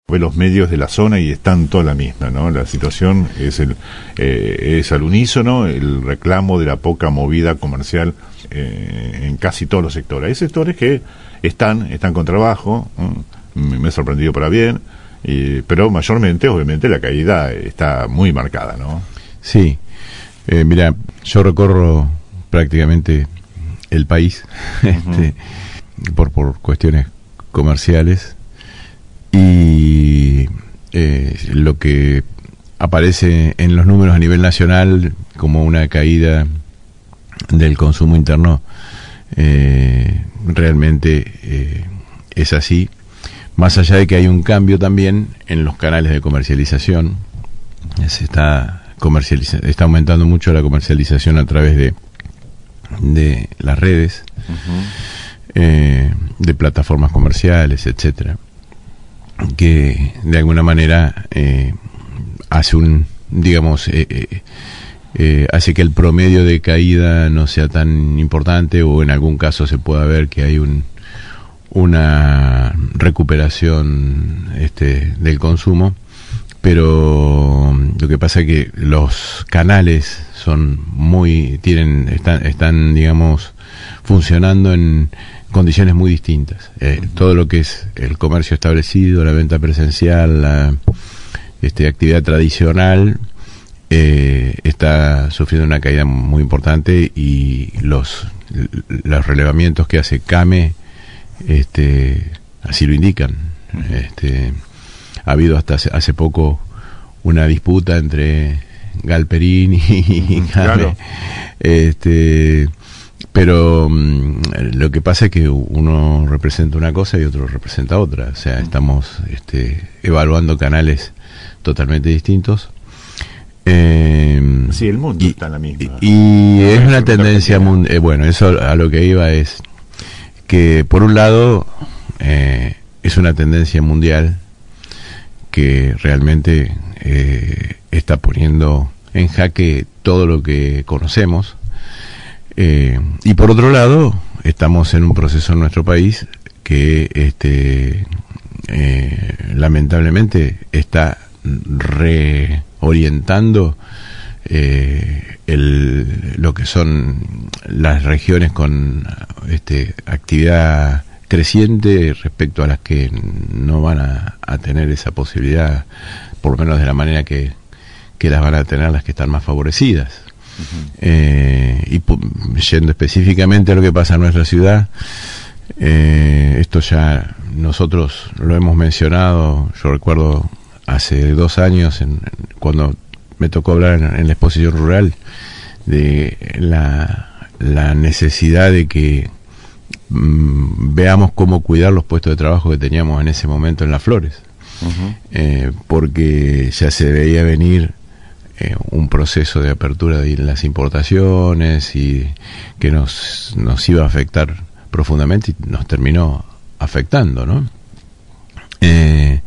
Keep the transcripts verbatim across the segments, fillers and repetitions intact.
los medios de la zona y están toda la misma, ¿no? La situación es el eh, es al unísono el reclamo de la poca movida comercial eh, en casi todos los sectores. Hay sectores que están están con trabajo, ¿no? me, me he sorprendido para bien, y, pero mayormente, obviamente, la caída está muy marcada, ¿no? Sí, eh, mira, yo recorro prácticamente el país uh-huh. este, por por cuestiones comerciales. Y eh, lo que aparece en los números a nivel nacional como una caída del consumo interno eh, realmente eh, es así, más allá de que hay un cambio también en los canales de comercialización. Se está comercializa- está aumentando mucho la comercialización a través de de las redes, uh-huh. eh, de plataformas comerciales, etcétera, que de alguna manera eh, hace un, digamos, eh, eh, eh, hace que el promedio de caída no sea tan importante, o en algún caso se pueda ver que hay un una recuperación este del consumo, pero lo que pasa es que los canales son muy tienen están están digamos funcionando en condiciones muy distintas. Eh, uh-huh. Todo lo que es el comercio establecido, la venta presencial, la este, actividad tradicional, eh, está sufriendo una caída muy importante, y los los relevamientos que hace CAME este, así lo indican. Uh-huh. Este, ha habido hasta hace, hace poco una disputa entre Galperín y uh-huh. CAME. Claro. Este Pero um, lo que pasa es que uno representa una cosa y otro representa otra. O sea, estamos este, evaluando canales totalmente distintos. Eh, sí, el mundo y, está en la misma. Y, y es una tendencia mundial. Eh, bueno, eso a lo que iba es que, por un lado, eh, es una tendencia mundial que realmente eh, está poniendo en jaque todo lo que conocemos. Eh, y por otro lado, estamos en un proceso en nuestro país que este eh, lamentablemente está reorientando eh, el, lo que son las regiones con este actividad creciente respecto a las que no van a, a tener esa posibilidad, por lo menos de la manera que, que las van a tener las que están más favorecidas. Uh-huh. Eh, y pu- yendo específicamente a lo que pasa en nuestra ciudad, eh, esto ya nosotros lo hemos mencionado. Yo recuerdo hace dos años en, cuando me tocó hablar en, en la exposición rural de la, la necesidad de que mm, veamos cómo cuidar los puestos de trabajo que teníamos en ese momento en Las Flores. Uh-huh. eh, porque ya se veía venir Eh, un proceso de apertura de las importaciones y que nos nos iba a afectar profundamente, y nos terminó afectando, ¿no? Eh,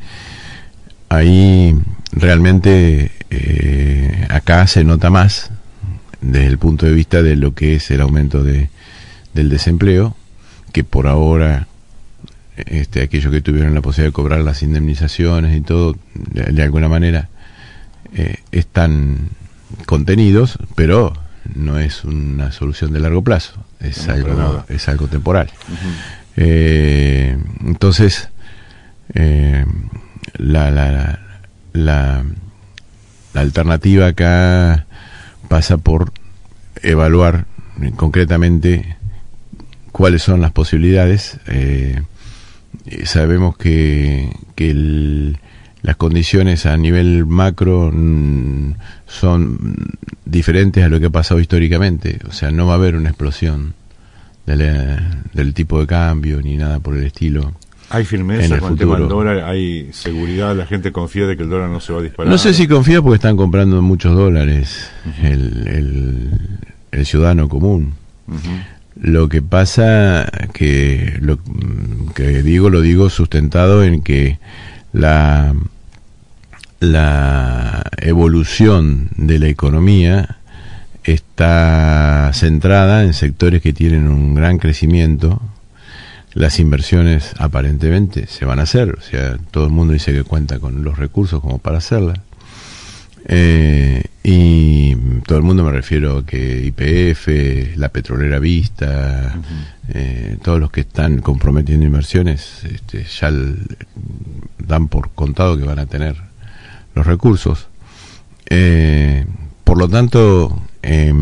ahí realmente eh, acá se nota más desde el punto de vista de lo que es el aumento de del desempleo, que por ahora este aquellos que tuvieron la posibilidad de cobrar las indemnizaciones y todo, de, de alguna manera Eh, están contenidos, pero no es una solución de largo plazo, es no, algo es algo temporal. Uh-huh. Eh, entonces eh, la, la, la la alternativa acá pasa por evaluar concretamente cuáles son las posibilidades. Eh, sabemos que que el las condiciones a nivel macro mm, son diferentes a lo que ha pasado históricamente. O sea, no va a haber una explosión del, del tipo de cambio ni nada por el estilo. ¿Hay firmeza con el tema del dólar? ¿Hay seguridad? ¿La gente confía de que el dólar no se va a disparar? No sé si confía, porque están comprando muchos dólares. Uh-huh. el, el, el ciudadano común. Uh-huh. Lo que pasa que lo que digo, lo digo sustentado en que la la evolución de la economía está centrada en sectores que tienen un gran crecimiento, las inversiones aparentemente se van a hacer, o sea, todo el mundo dice que cuenta con los recursos como para hacerlas. Eh, y todo el mundo, me refiero a que Y P F, la petrolera Vista, uh-huh. eh, todos los que están comprometiendo inversiones, este, ya el, dan por contado que van a tener los recursos. Eh, por lo tanto, eh,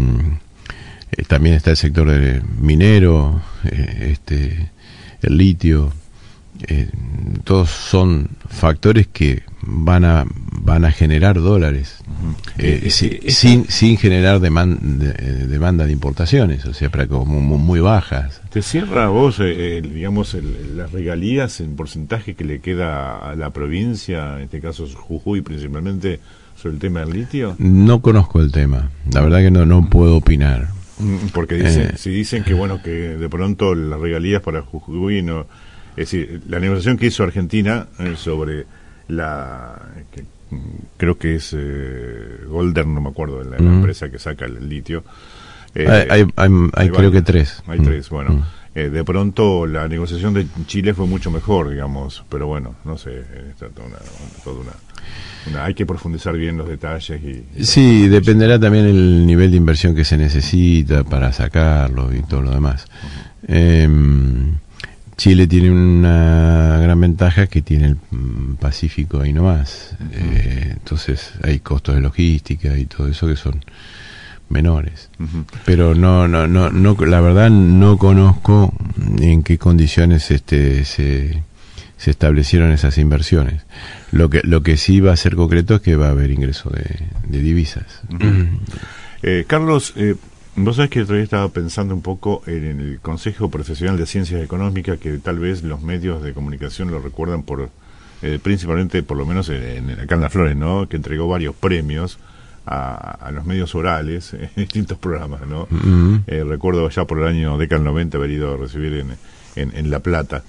eh, también está el sector de minero, eh, este, el litio. Eh, todos son factores que van a van a generar dólares uh-huh. eh, eh, sin, eh, sin sin generar demanda de, demanda de importaciones, o sea, para como muy, muy bajas. ¿Te cierra vos, eh, digamos, el, las regalías en porcentaje que le queda a la provincia, en este caso Jujuy principalmente, sobre el tema del litio? No conozco el tema, la verdad que no no puedo opinar. Porque dicen, eh, si dicen que bueno que de pronto las regalías para Jujuy no. Es decir, la negociación que hizo Argentina eh, sobre la... Que, creo que es eh, Golder, no me acuerdo, la, mm. la empresa que saca el litio. Eh, hay hay, hay, hay creo que tres. Hay mm. tres, bueno. Mm. Eh, de pronto la negociación de Chile fue mucho mejor, digamos, pero bueno, no sé, está toda una... Toda una Una, hay que profundizar bien los detalles. Y, y sí, dependerá también el nivel de inversión que se necesita para sacarlo y todo lo demás. Uh-huh. Eh, Chile tiene una gran ventaja que tiene el Pacífico ahí nomás. Uh-huh. Eh, entonces hay costos de logística y todo eso que son menores. Uh-huh. Pero no, no, no, no, la verdad no conozco en qué condiciones este se, se establecieron esas inversiones. Lo que lo que sí va a ser concreto es que va a haber ingreso de, de divisas. Uh-huh. eh, Carlos, eh, vos sabés que todavía estaba pensando un poco en el Consejo Profesional de Ciencias Económicas, que tal vez los medios de comunicación lo recuerdan por eh, principalmente, por lo menos en, en, acá en Las Flores, ¿no? Que entregó varios premios a, a los medios orales en distintos programas, ¿no? Uh-huh. Eh, recuerdo ya por el año década del noventa haber ido a recibir en, en, en La Plata.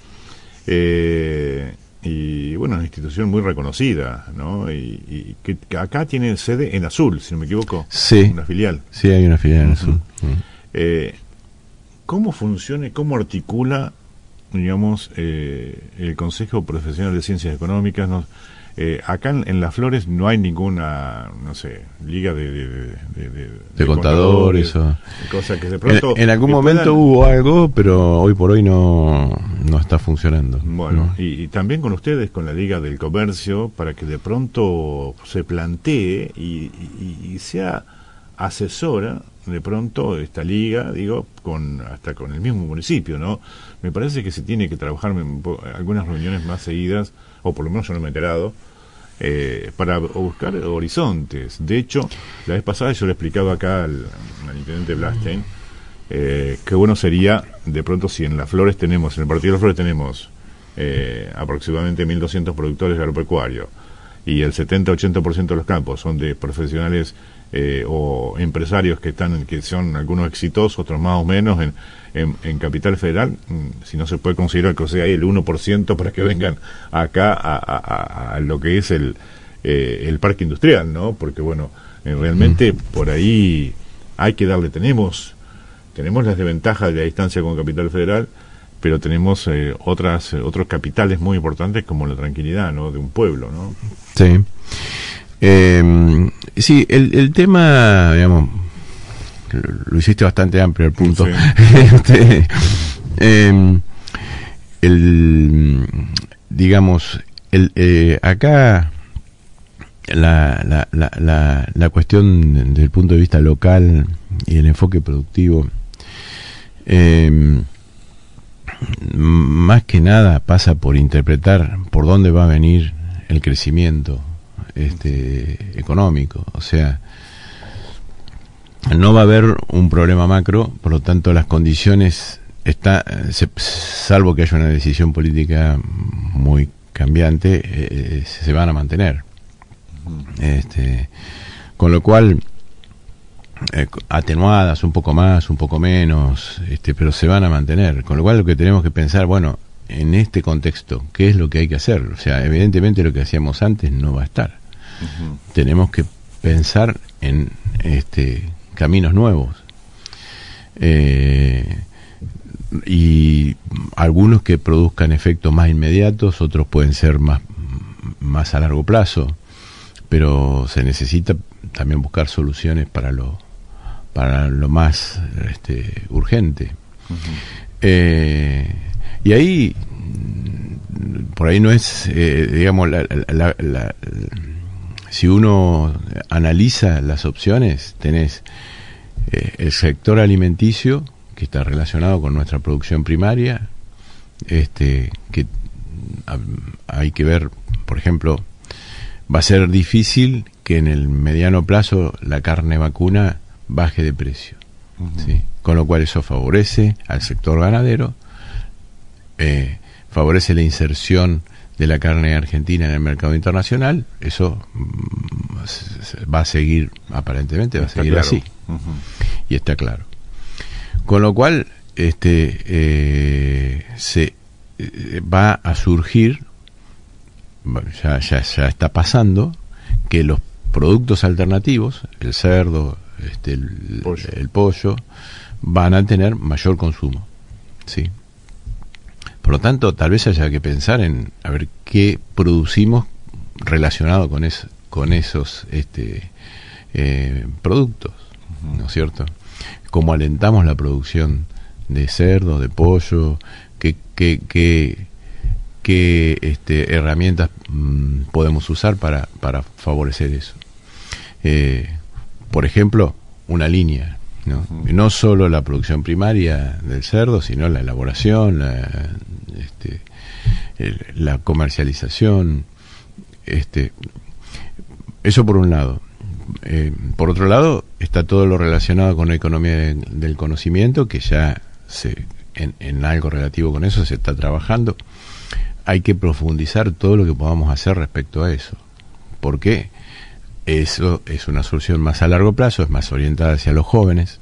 Eh... Y bueno, una institución muy reconocida, ¿no? Y, y que, que acá tiene sede en Azul, si no me equivoco. Sí. Una filial. Sí, hay una filial en Azul. Uh-huh. Eh, ¿Cómo funciona y cómo articula, digamos, eh, el Consejo Profesional de Ciencias Económicas? ¿No? Eh, acá en, en Las Flores no hay ninguna, no sé, liga de de, de, de, de, de contadores, o cosa que de pronto en, en algún momento puedan... hubo algo, pero hoy por hoy no no está funcionando. Bueno, ¿no? y, y también con ustedes, con la Liga del Comercio, para que de pronto se plantee y, y, y sea asesora de pronto esta liga, digo, con hasta con el mismo municipio, ¿no? Me parece que se tiene que trabajar en algunas reuniones más seguidas, o por lo menos yo no me he enterado, eh, para buscar horizontes. De hecho, la vez pasada yo le explicaba acá al, al intendente Blastein eh, qué bueno sería, de pronto, si en Las Flores tenemos, en el partido de Las Flores tenemos eh, aproximadamente mil doscientos productores agropecuarios, y el setenta a ochenta por ciento de los campos son de profesionales eh, o empresarios que están que son algunos exitosos, otros más o menos en, en, en Capital Federal. Si no se puede considerar que sea ahí el uno por ciento para que vengan acá a, a, a lo que es el eh, el parque industrial, ¿no? Porque bueno, eh, realmente mm. por ahí hay que darle, tenemos tenemos las desventajas de la distancia con Capital Federal, pero tenemos eh, otras eh, otros capitales muy importantes como la tranquilidad, ¿no? De un pueblo, ¿no? Sí. Eh, sí, el, el tema, digamos, lo hiciste bastante amplio el punto. Sí. este, eh, el, digamos, el, eh, acá la, la, la, la, la cuestión desde el punto de vista local y el enfoque productivo, eh, más que nada pasa por interpretar por dónde va a venir el crecimiento este económico. O sea, no va a haber un problema macro, por lo tanto las condiciones está se, salvo que haya una decisión política muy cambiante, eh, se van a mantener. Este, con lo cual eh, atenuadas un poco más, un poco menos, este, pero se van a mantener. Con lo cual lo que tenemos que pensar, bueno, en este contexto, ¿qué es lo que hay que hacer? O sea, evidentemente lo que hacíamos antes no va a estar. Uh-huh. Tenemos que pensar en este caminos nuevos. Eh, y algunos que produzcan efectos más inmediatos, otros pueden ser más, más a largo plazo, pero se necesita también buscar soluciones para lo, para lo más este, urgente. Uh-huh. Eh, y ahí, por ahí no es, eh, digamos, la, la, la, la, si uno analiza las opciones, tenés eh, el sector alimenticio, que está relacionado con nuestra producción primaria, este, que a, hay que ver, por ejemplo, va a ser difícil que en el mediano plazo la carne vacuna baje de precio, uh-huh. ¿sí? Con lo cual eso favorece al sector ganadero, eh, favorece la inserción de la carne argentina en el mercado internacional. Eso mm, va a seguir, aparentemente va a seguir claro. así, uh-huh. y está claro. Con lo cual este eh, se eh, va a surgir, bueno, ya, ya, ya está pasando, que los productos alternativos, el cerdo, este, el, pollo. el pollo, van a tener mayor consumo, ¿sí? Por lo tanto, tal vez haya que pensar en a ver qué producimos relacionado con es, con esos este, eh, productos, uh-huh. ¿no es cierto? Cómo alentamos la producción de cerdo, de pollo, qué, qué, qué, qué este, herramientas mmm, podemos usar para, para favorecer eso. Eh, por ejemplo, una línea, ¿no? Uh-huh. No solo la producción primaria del cerdo, sino la elaboración, la, este, el, la comercialización, este, eso por un lado. Eh, por otro lado, está todo lo relacionado con la economía de, del conocimiento, que ya se, en, en algo relativo con eso se está trabajando. Hay que profundizar todo lo que podamos hacer respecto a eso, porque eso es una solución más a largo plazo, es más orientada hacia los jóvenes,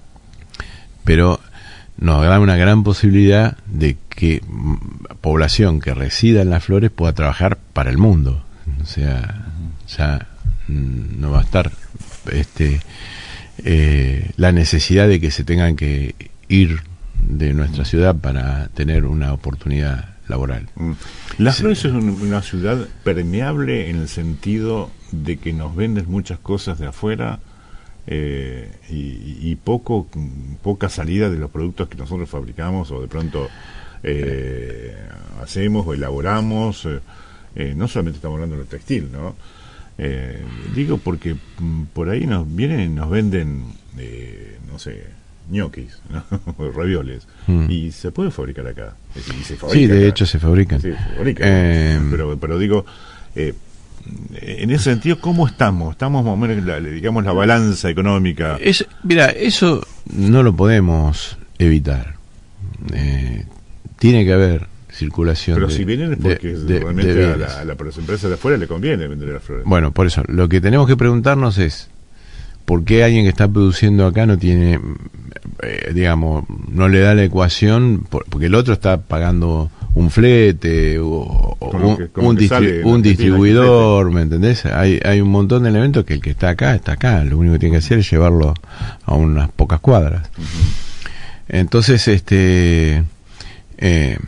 pero nos da una gran posibilidad de que población que resida en las flores pueda trabajar para el mundo. O sea, ya no va a estar este eh, la necesidad de que se tengan que ir de nuestra ciudad para tener una oportunidad laboral. Las sí. Flores es una ciudad permeable en el sentido de que nos venden muchas cosas de afuera eh, y, y poco poca salida de los productos que nosotros fabricamos o de pronto eh, hacemos o elaboramos. Eh, eh, no solamente estamos hablando de lo textil, ¿no? Eh, digo porque m, por ahí nos vienen y nos venden, eh, no sé, ñoquis, ¿no? ravioles, mm. y se puede fabricar acá. Es decir, se fabrica sí, de acá. hecho se fabrican. Sí, se fabrican, eh, pero, pero digo, eh, en ese sentido, ¿cómo estamos? Estamos más o menos, la, digamos, la balanza económica. Es, mira, eso no lo podemos evitar. Eh, tiene que haber circulación. Pero de, si vienen es porque de, de, realmente de a, la, a, la, a las empresas de afuera le conviene vender las flores. Bueno, por eso, lo que tenemos que preguntarnos es ¿por qué alguien que está produciendo acá no tiene, eh, digamos, no le da la ecuación? Por, porque el otro está pagando un flete o, o un, que, un, distri un distribuidor, ¿me entendés? Hay, hay un montón de elementos que el que está acá, está acá. Lo único que tiene que hacer es llevarlo a unas pocas cuadras. Uh-huh. Entonces, este... Eh,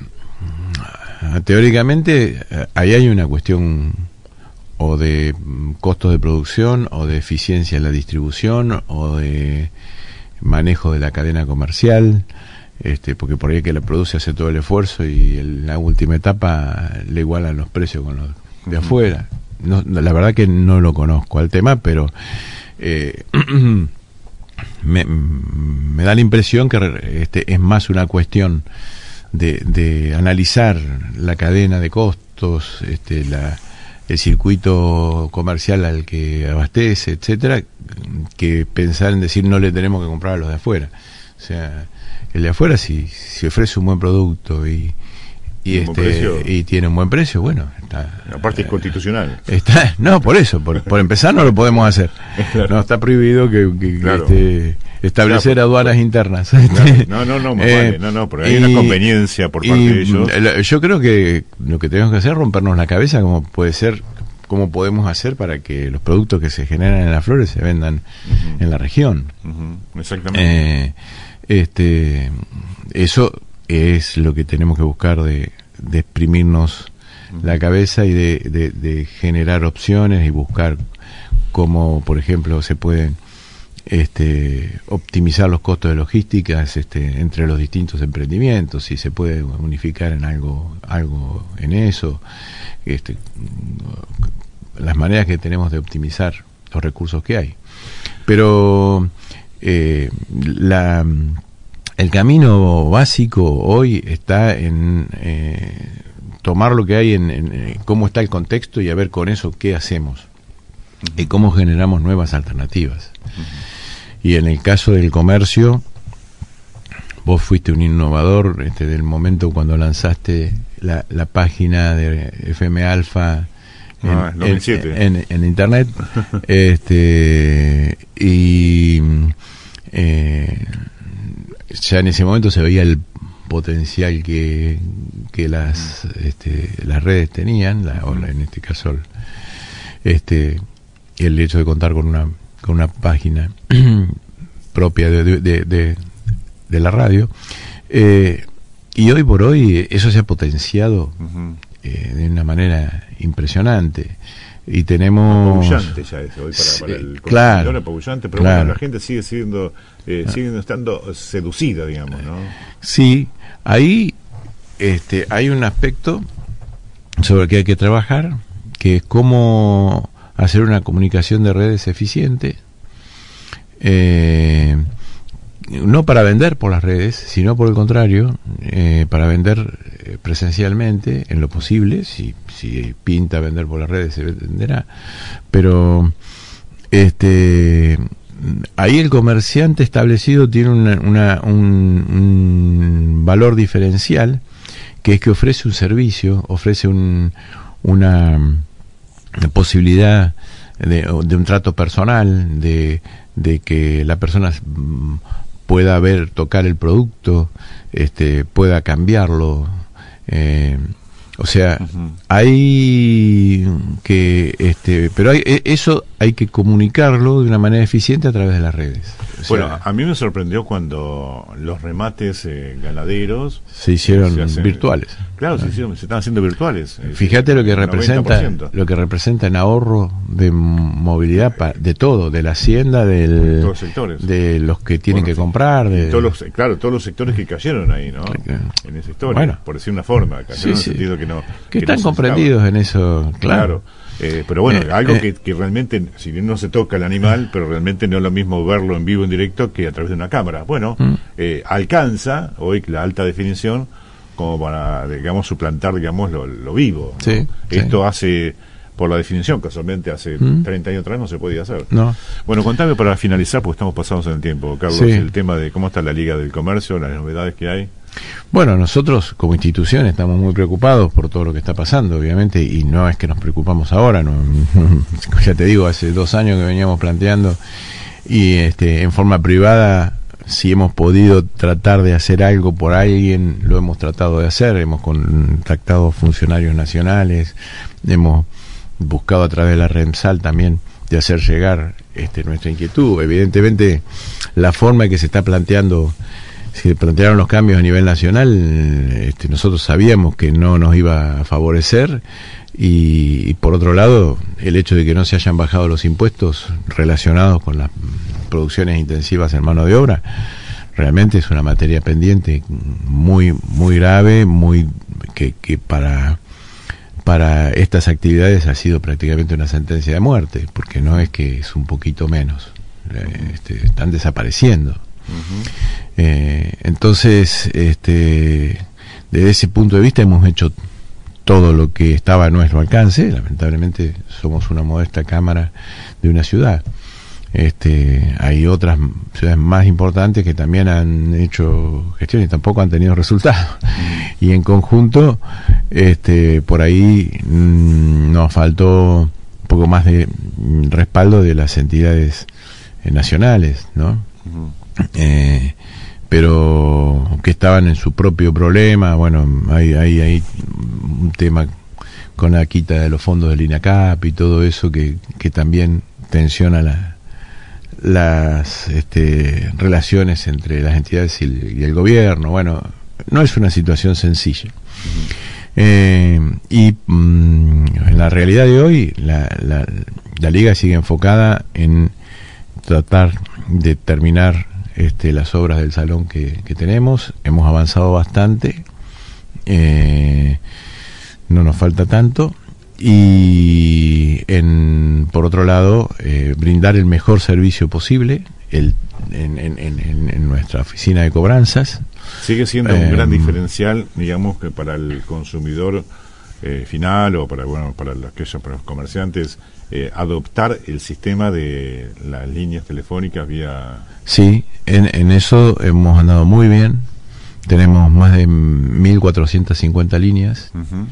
teóricamente ahí hay una cuestión o de costos de producción o de eficiencia en la distribución o de manejo de la cadena comercial, este, porque por ahí el que la produce hace todo el esfuerzo y en la última etapa le igualan los precios con los de uh-huh. afuera. No, la verdad que no lo conozco al tema, pero eh, me, me da la impresión que este, es más una cuestión De, de analizar la cadena de costos, este, la, el circuito comercial al que abastece, etcétera, que pensar en decir no le tenemos que comprar a los de afuera. O sea, el de afuera si, si ofrece un buen producto y y este y tiene un buen precio, bueno, está, aparte es constitucional. Está, no, por eso, por, por empezar no lo podemos hacer. Claro. No está prohibido que, que, claro. que este, establecer claro, aduanas por, internas. Claro. No, no, no, eh, vale, no, no, porque hay y, una conveniencia por parte de ellos. Yo creo que lo que tenemos que hacer es rompernos la cabeza cómo puede ser, cómo podemos hacer para que los productos que se generan en las flores se vendan uh-huh. en la región. Uh-huh. Exactamente. Eh, Este, eso es lo que tenemos que buscar, de, de exprimirnos la cabeza y de, de, de generar opciones y buscar cómo, por ejemplo, se pueden este, optimizar los costos de logísticas este, entre los distintos emprendimientos, si se puede unificar en algo, algo en eso, este, las maneras que tenemos de optimizar los recursos que hay. Pero eh, la, el camino básico hoy está en eh, tomar lo que hay, en, en cómo está el contexto y a ver con eso qué hacemos y cómo generamos nuevas alternativas. Uh-huh. Y en el caso del comercio, vos fuiste un innovador este, del momento cuando lanzaste la, la página de F M Alfa en, ah, en, en, en internet este y eh, ya en ese momento se veía el potencial que, que las este, las redes tenían, la, o la, en este caso este el hecho de contar con una con una página propia de, de, de, de, de la radio, eh, y hoy por hoy eso se ha potenciado uh-huh. eh, de una manera impresionante, y tenemos apabullante ya eso hoy para, para el claro, apabullante, pero claro. Bueno, la gente sigue siendo eh, ah. sigue estando seducida, digamos, ¿no? Sí, ahí este hay un aspecto sobre el que hay que trabajar, que es cómo hacer una comunicación de redes eficiente, eh, no para vender por las redes, sino por el contrario, eh, para vender presencialmente en lo posible. Si, si pinta vender por las redes se venderá, pero este ahí el comerciante establecido tiene una, una, un, un valor diferencial, que es que ofrece un servicio, ofrece un, una la posibilidad de, de un trato personal, de, de que la persona pueda ver, tocar el producto, este, pueda cambiarlo, eh, o sea, uh-huh. hay que, este, pero hay, eso hay que comunicarlo de una manera eficiente a través de las redes. O bueno, sea, a mí me sorprendió cuando los remates eh, ganaderos se hicieron se hacen, virtuales. Claro, se, hicieron, se están haciendo virtuales. Fíjate lo que representa, lo que representa en ahorro de movilidad pa, de todo, de la hacienda, del, de todos los sectores, de los que tienen bueno, que comprar, de todos los, claro, todos los sectores que cayeron ahí, ¿no? En esa historia, bueno, por decir una forma, cayeron sí, en el sí. sentido que no que, que están no comprendidos en eso, claro. claro. Eh, pero bueno, eh, algo eh, que, que realmente, si bien no se toca el animal, pero realmente no es lo mismo verlo en vivo, en directo, que a través de una cámara. Bueno, mm. eh, alcanza hoy la alta definición como para, digamos, suplantar, digamos, lo, lo vivo, ¿no? Sí, Esto sí. hace, por la definición, casualmente hace mm. treinta años atrás no se podía hacer. No. Bueno, contame para finalizar, porque estamos pasados en el tiempo, Carlos, sí. el tema de cómo está la Liga del Comercio, las novedades que hay. Bueno, nosotros como institución estamos muy preocupados por todo lo que está pasando, obviamente, y no es que nos preocupamos ahora, no, ya te digo, hace dos años que veníamos planteando, y este, en forma privada, si hemos podido tratar de hacer algo por alguien, lo hemos tratado de hacer, hemos contactado funcionarios nacionales, hemos buscado a través de la REMSAL también de hacer llegar este, nuestra inquietud. Evidentemente, la forma en que se está planteando, se plantearon los cambios a nivel nacional, este, nosotros sabíamos que no nos iba a favorecer, y, y por otro lado, el hecho de que no se hayan bajado los impuestos relacionados con las producciones intensivas en mano de obra, realmente es una materia pendiente muy muy grave, muy que, que para para estas actividades ha sido prácticamente una sentencia de muerte, porque no es que es un poquito menos, este, están desapareciendo. Uh-huh. Eh, entonces, este, desde ese punto de vista hemos hecho todo lo que estaba a nuestro alcance. Lamentablemente somos una modesta cámara de una ciudad. Este, hay otras ciudades más importantes que también han hecho gestiones y tampoco han tenido resultados. Uh-huh. Y en conjunto, este, por ahí mmm, nos faltó un poco más de respaldo de las entidades eh, nacionales, ¿no? Uh-huh. Eh, pero que estaban en su propio problema. Bueno, hay, hay, hay un tema con la quita de los fondos del INACAP y todo eso que, que también tensiona la, las este, relaciones entre las entidades y el, y el gobierno. Bueno, no es una situación sencilla. Uh-huh. eh, y mm, en la realidad de hoy la, la, la Liga sigue enfocada en tratar de terminar este, las obras del salón que, que tenemos. Hemos avanzado bastante, eh, no nos falta tanto, y en, por otro lado eh, brindar el mejor servicio posible el, en, en, en, en nuestra oficina de cobranzas. Sigue siendo eh, un gran diferencial, digamos, que para el consumidor eh, final o para bueno para aquellos para los comerciantes eh, adoptar el sistema de las líneas telefónicas vía. Sí, en, en eso hemos andado muy bien. Tenemos más de mil cuatrocientas cincuenta líneas. Uh-huh.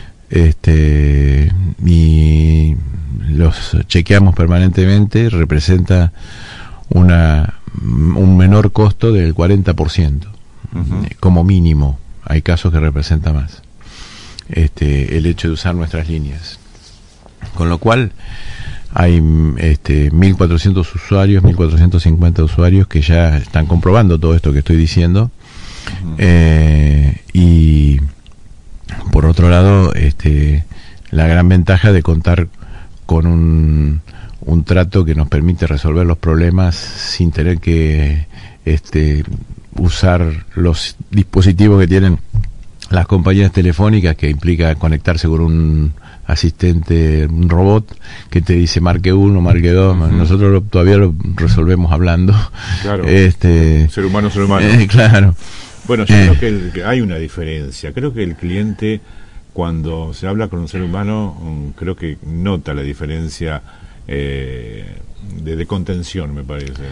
Este y los chequeamos permanentemente. Representa una un menor costo del cuarenta por ciento, uh-huh, como mínimo. Hay casos que representa más este el hecho de usar nuestras líneas, con lo cual hay este mil cuatrocientos usuarios, mil cuatrocientos cincuenta usuarios que ya están comprobando todo esto que estoy diciendo. Uh-huh. eh, y por otro lado, este, la gran ventaja de contar con un, un trato que nos permite resolver los problemas sin tener que este, usar los dispositivos que tienen las compañías telefónicas, que implica conectarse con un asistente, un robot que te dice marque uno, marque dos. Uh-huh. Nosotros lo, todavía lo resolvemos hablando. Claro. Este, ser humano, ser humano. Eh, claro. Bueno, yo eh. creo que, el, que hay una diferencia. Creo que el cliente, cuando se habla con un ser humano, um, creo que nota la diferencia eh, de, de contención, me parece.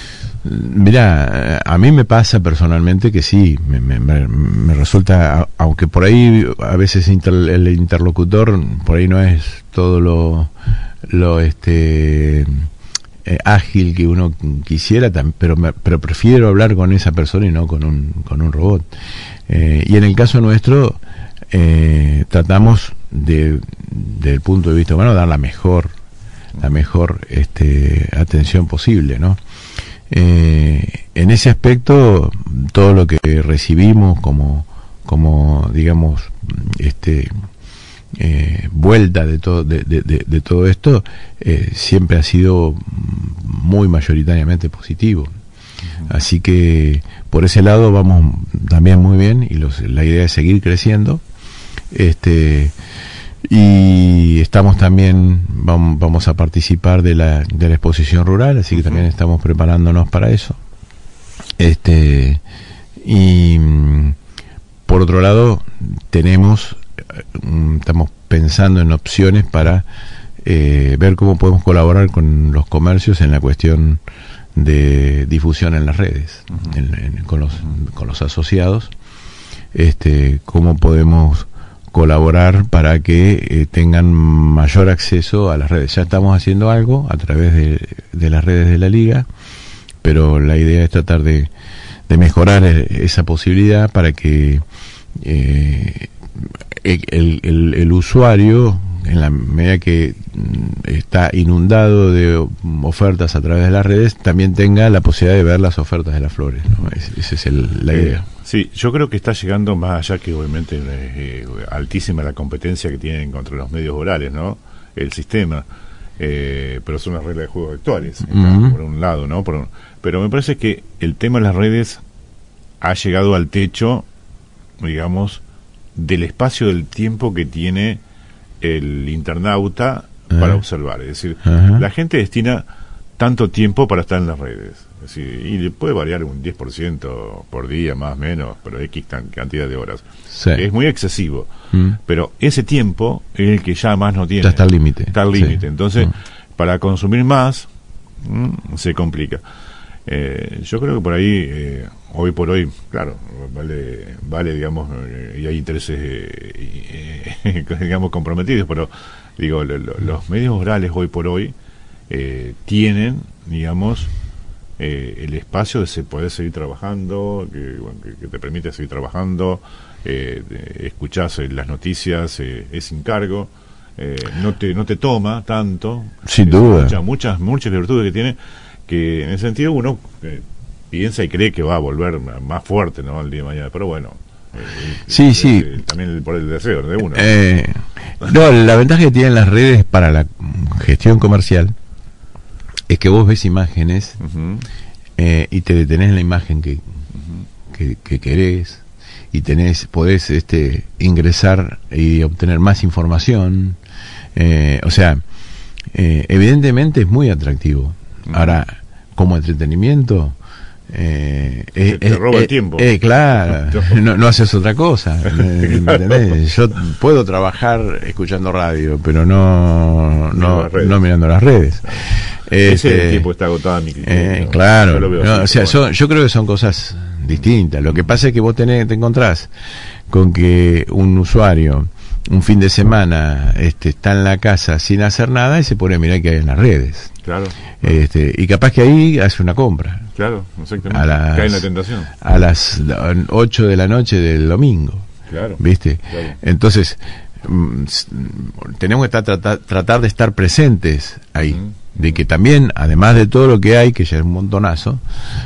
Mirá, a mí me pasa personalmente que sí, me, me, me resulta, aunque por ahí a veces inter, el interlocutor por ahí no es todo lo, lo este... Eh, ágil que uno quisiera, pero me, pero prefiero hablar con esa persona y no con un con un robot. Eh, y en el caso nuestro eh, tratamos de desde el punto de vista humano dar la mejor la mejor este atención posible, ¿no? Eh, en ese aspecto todo lo que recibimos como como digamos este Eh, vuelta de todo de, de, de, de todo esto eh, siempre ha sido muy mayoritariamente positivo. Uh-huh. Así que por ese lado vamos también muy bien, y los, la idea es seguir creciendo, este y estamos también vamos, vamos a participar de la de la exposición rural, así que uh-huh, también estamos preparándonos para eso. Este y por otro lado tenemos estamos pensando en opciones para eh, ver cómo podemos colaborar con los comercios en la cuestión de difusión en las redes, uh-huh, en, en, con los uh-huh, con los asociados, este cómo podemos colaborar para que eh, tengan mayor acceso a las redes. Ya estamos haciendo algo a través de, de las redes de la Liga, pero la idea es tratar de, de mejorar esa posibilidad para que eh, El, el, el usuario, en la medida que está inundado de ofertas a través de las redes, también tenga la posibilidad de ver las ofertas de las flores, ¿no? Es, esa es el, la idea. Eh, sí, yo creo que está llegando más allá, que obviamente eh, altísima la competencia que tienen contra los medios orales, ¿no? El sistema, eh, pero son las reglas de juego actuales, uh-huh, por un lado, ¿no? Por un, pero me parece que el tema de las redes ha llegado al techo, digamos, del espacio del tiempo que tiene el internauta uh-huh, para observar. Es decir, uh-huh, la gente destina tanto tiempo para estar en las redes. Es decir, y le puede variar un diez por ciento por día, más o menos, pero X cantidad de horas. Sí. Es muy excesivo. Uh-huh. Pero ese tiempo es el que ya más no tiene. Ya está al límite. Está al límite. Sí. Entonces, uh-huh, para consumir más, mmm, se complica. Eh, yo creo que por ahí, eh, hoy por hoy, claro, vale, vale digamos, eh, y hay intereses, eh, eh, digamos, comprometidos, pero, digo, lo, lo, los medios orales hoy por hoy eh, tienen, digamos, eh, el espacio de se poder seguir trabajando, que, bueno, que, que te permite seguir trabajando, eh, escuchás las noticias, eh, es sin cargo, eh, no te no te toma tanto. Sin duda. Muchas, muchas, muchas virtudes que tiene, que en ese sentido uno eh, piensa y cree que va a volver más fuerte, ¿no?, el día de mañana, pero bueno. Eh, sí, eh, sí. Eh, también por el deseo de uno. Eh, no, la ventaja que tienen las redes para la gestión comercial es que vos ves imágenes uh-huh. eh, y te detenés en la imagen que, uh-huh. que, que querés y tenés, podés este, ingresar y obtener más información. Eh, o sea, eh, evidentemente es muy atractivo. Uh-huh. Ahora, como entretenimiento, eh, te, eh, te roba eh, el tiempo. Eh, claro, no, no haces otra cosa. ¿Me, claro. ¿Entendés? Yo puedo trabajar escuchando radio, pero no no, no mirando las redes. Ese Este, tiempo está agotado, mi eh, claro. Yo, no, así, o sea, bueno. son, yo creo que son cosas distintas. Lo que pasa es que vos tenés, te encontrás con que un usuario un fin de semana este, está en la casa sin hacer nada y se pone a mirar qué hay en las redes. Claro. Este, y capaz que ahí hace una compra. Claro, exactamente. A las, cae en la tentación. A las ocho de la noche del domingo. Claro. ¿Viste? Claro. Entonces, mm, tenemos que estar, tratar, tratar de estar presentes ahí. Uh-huh. De que también, además de todo lo que hay, que ya es un montonazo,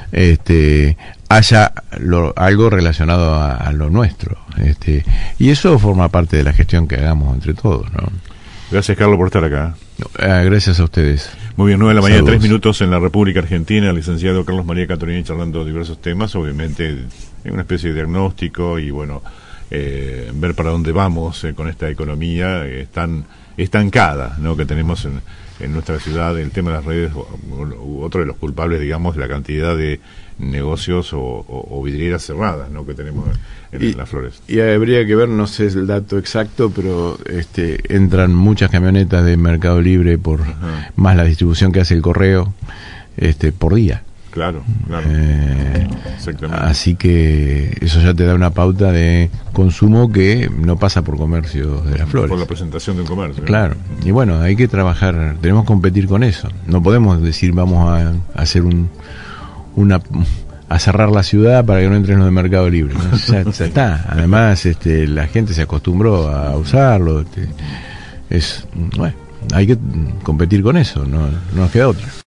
este, haya lo, algo relacionado a, a lo nuestro. Este, y eso forma parte de la gestión que hagamos entre todos, ¿no? Gracias, Carlos, por estar acá. Eh, gracias a ustedes. Muy bien, nueve de la mañana, tres minutos en la República Argentina. El licenciado Carlos María Catonini charlando diversos temas, obviamente en una especie de diagnóstico y, bueno, eh, ver para dónde vamos eh, con esta economía eh, tan estancada, ¿no?, que tenemos en, en nuestra ciudad. El tema de las redes, u, u, otro de los culpables, digamos, de la cantidad de negocios o, o, o vidrieras cerradas, ¿no?, que tenemos en, y, en Las Flores. Y habría que ver, no sé el dato exacto, pero este entran muchas camionetas de Mercado Libre por Ajá. más la distribución que hace el correo este por día. Claro, claro. Eh, así que eso ya te da una pauta de consumo que no pasa por comercio de Las Flores. Por la presentación de un comercio. Claro. ¿No? Y bueno, hay que trabajar, tenemos que competir con eso. No podemos decir vamos a, a hacer un una a cerrar la ciudad para que no entren los de Mercado Libre, ¿no? Ya, ya está. Además, este, la gente se acostumbró a usarlo. Este, es bueno, hay que competir con eso, no, no nos queda otra.